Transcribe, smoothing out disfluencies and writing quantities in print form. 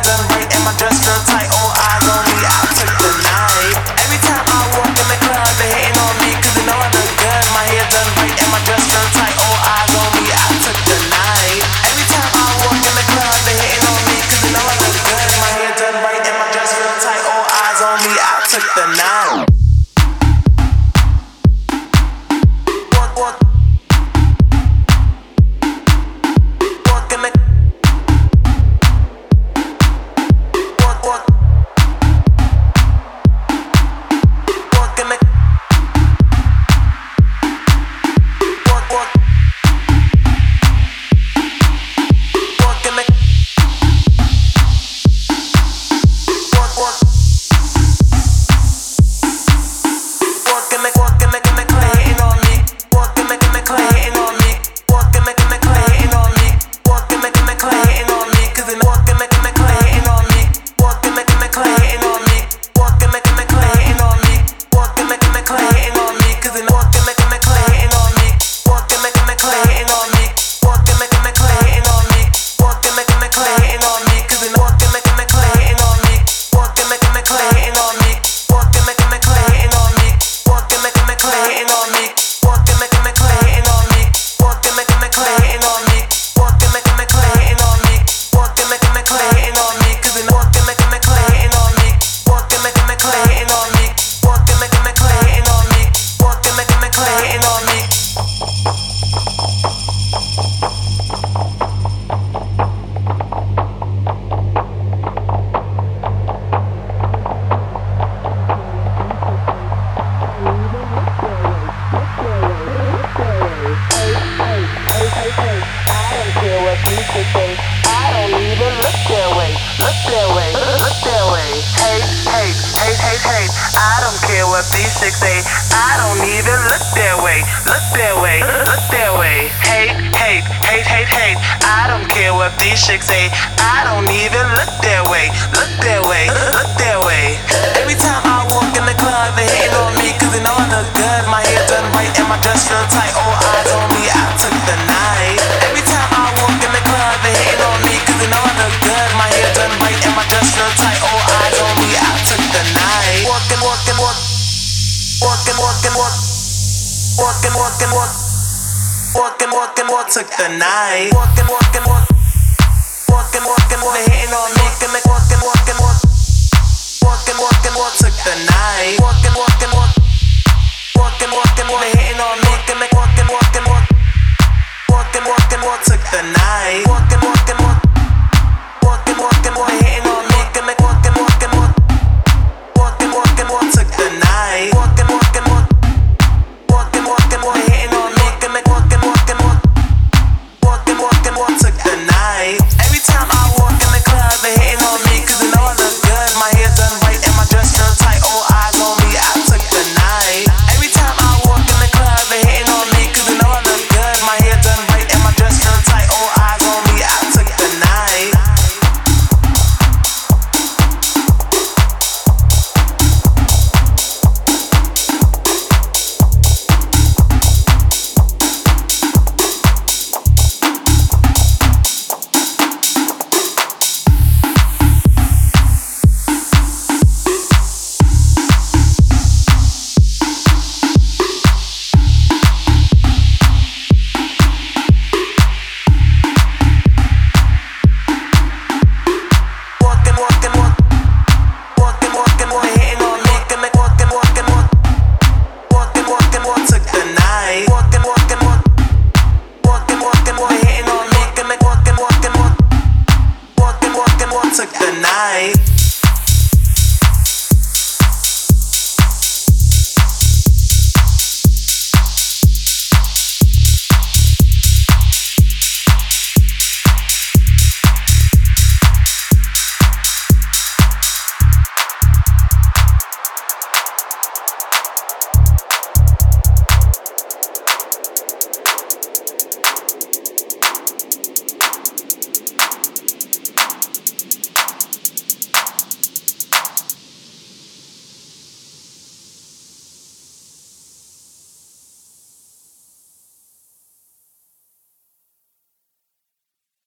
done right and my dress feel tight. All eyes on me, I took the night. Every time I walk in the club, they hating on me 'cause they know I look good. My hair done right and my dress feel tight. All eyes on me, I took the night. Every time I walk in the club, they hating on me 'cause they know I look good. My hair done right and my dress feel tight. All eyes on me, I took the night. These chicks say I don't even look that way, look that way, look that way. Every time I walk in the club, they hating on me 'cause they know I look good. My hair done right and my dress feel tight. All eyes on me, I took the night. Every time I walk in the club, they hating on me 'cause they know I look good. My hair done right and my dress feel tight. All eyes on me, I took the night. Walking, walking, walk, walking, walking, walk, walking, walking, walk, walking, walking, walk, took the night. Walking, walking, walk. Walking, walking, walk, they hating on me. Walking, walking, walking, walk. Walking, walking, walk, took the night. Walking, walking, walk. Walking, walking, walk, they hating on me. Walking, walking, walking, walk. Walking, walking, walk, took the night. Walking, walking, walk. Walking, walking, walk, they hating on me. Walking, walking, walking, walk. Walking, walking, walk, took the night. Walking, walking, walk. Walking, walking, walk, they hating on me. Walking, walking, walking, walk. Walking, walking, walk, took the night. Every time I walk in the club, they hating on me 'cause they know I look good. My hair done right and my dress feel tight. All eyes on me, I took the night. Every time I walk in the club, they hating on me 'cause they know I look good. My hair done right and my dress feel tight. All eyes on me, I took the night. Took the night.